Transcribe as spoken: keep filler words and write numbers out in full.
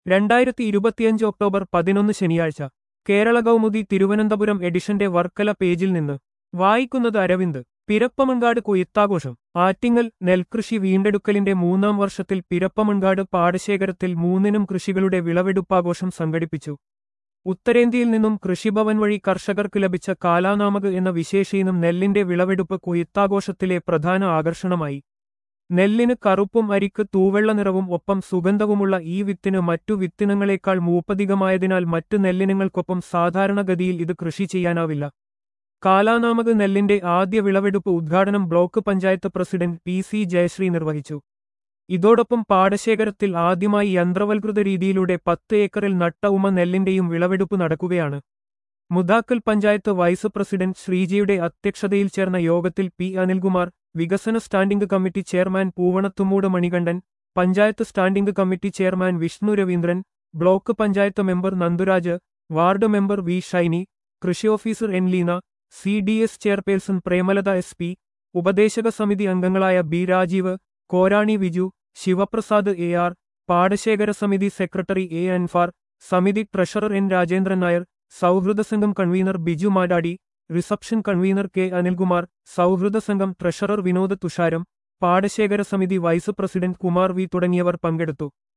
രണ്ടായിരത്തി ഇരുപത്തിയഞ്ച് ഒക്ടോബർ പതിനൊന്ന് ശനിയാഴ്ച കേരള കൗമുദി തിരുവനന്തപുരം എഡിഷന്റെ വർക്കല പേജിൽ നിന്ന് വായിക്കുന്നത് അരവിന്ദ്. പിരപ്പമൺകാട് കൊയ്ത്താഘോഷം. ആറ്റിങ്ങൽ. നെൽകൃഷി വീണ്ടെടുക്കലിന്റെ മൂന്നാം വർഷത്തിൽ പിരപ്പമൺകാട് പാടശേഖരത്തിൽ മൂന്നിനും കൃഷികളുടെ വിളവെടുപ്പാഘോഷം സംഘടിപ്പിച്ചു. ഉത്തരേന്ത്യയിൽ നിന്നും കൃഷിഭവൻ വഴി കർഷകർക്ക് ലഭിച്ച കാലാനാമക് എന്ന വിശേഷയിനം നെല്ലിന്റെ വിളവെടുപ്പ് കൊയ്ത്താഘോഷത്തിലെ പ്രധാന ആകർഷണമായി. നെല്ലിന് കറുപ്പും അരിക്ക് തൂവെള്ള നിറവും ഒപ്പം സുഗന്ധവുമുള്ള ഈ വിത്തിന് മറ്റു വിത്തിനങ്ങളെക്കാൾ മൂപ്പധികമായതിനാൽ മറ്റു നെല്ലിനങ്ങൾക്കൊപ്പം സാധാരണഗതിയിൽ ഇത് കൃഷി ചെയ്യാനാവില്ല. കാലാനാമക് നെല്ലിന്റെ ആദ്യ വിളവെടുപ്പ് ഉദ്ഘാടനം block panchayat president P C Jayasree നിർവഹിച്ചു. ഇതോടൊപ്പം പാടശേഖരത്തിൽ ആദ്യമായി യന്ത്രവൽകൃത രീതിയിലൂടെ പത്ത് ഏക്കറിൽ നട്ട ഉമ നെല്ലിന്റെയും വിളവെടുപ്പ് നടക്കുകയാണ്. മുതാക്കൽ പഞ്ചായത്ത് വൈസ് പ്രസിഡന്റ് ശ്രീജയുടെ അധ്യക്ഷതയിൽ ചേർന്ന യോഗത്തിൽ പി അനിൽകുമാർ, വികസന standing committee chairman Poovanathumoodu Manikandan, panchayat standing committee chairman Vishnu Raveendran, block panchayat member Nandhuraj, ward member V Shyni, കൃഷി officer N Leena, C D S chairperson Premalatha S P, ഉപദേശക സമിതി അംഗങ്ങളായ B Rajeev, Korani Viju, Sivaprasad A R, പാടശേഖര സമിതി സെക്രട്ടറി എ അൻഫാർ, സമിതി ട്രഷറർ എൻ രാജേന്ദ്രൻ നായർ, സൗഹൃദ സംഘം convener Biju Madadi, reception convener K Anilkumar, സൗഹൃദ സംഘം ട്രഷറർ വിനോദ് തുഷാരം, പാടശേഖര സമിതി വൈസ് പ്രസിഡന്റ് കുമാർ വി തുടങ്ങിയവർ പങ്കെടുത്തു.